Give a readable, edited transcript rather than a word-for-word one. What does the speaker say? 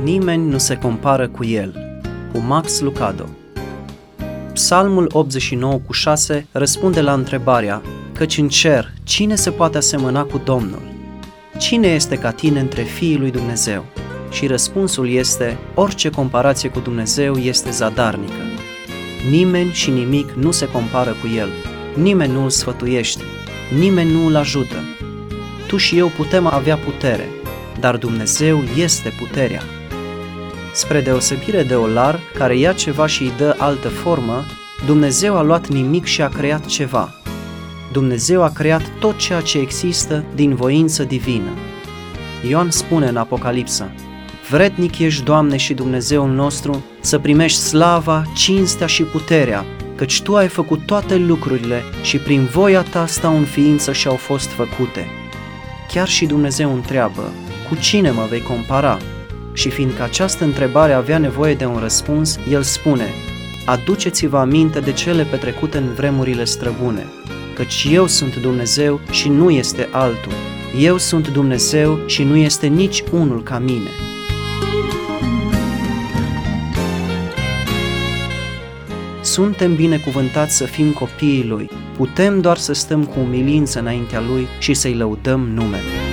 Nimeni nu se compară cu El, cu Max Lucado. Psalmul 89:6 răspunde la întrebarea: căci în cer, cine se poate asemăna cu Domnul? Cine este ca tine între fiii lui Dumnezeu? Și răspunsul este: orice comparație cu Dumnezeu este zadarnică. Nimeni și nimic nu se compară cu El, nimeni nu îl sfătuiește, nimeni nu îl ajută. Tu și eu putem avea putere, dar Dumnezeu este puterea. Spre deosebire de olar, care ia ceva și îi dă altă formă, Dumnezeu a luat nimic și a creat ceva. Dumnezeu a creat tot ceea ce există din voință divină. Ioan spune în Apocalipsă: vrednic ești, Doamne și Dumnezeul nostru, să primești slava, cinstea și puterea, căci Tu ai făcut toate lucrurile și prin voia Ta stau în ființă și au fost făcute. Chiar și Dumnezeu întreabă: cu cine mă vei compara? Și fiindcă această întrebare avea nevoie de un răspuns, El spune: aduceți-vă aminte de cele petrecute în vremurile străbune, căci eu sunt Dumnezeu și nu este altul. Eu sunt Dumnezeu și nu este nici unul ca mine. Suntem binecuvântați să fim copiii Lui. Putem doar să stăm cu umilință înaintea Lui și să-i lăudăm numele.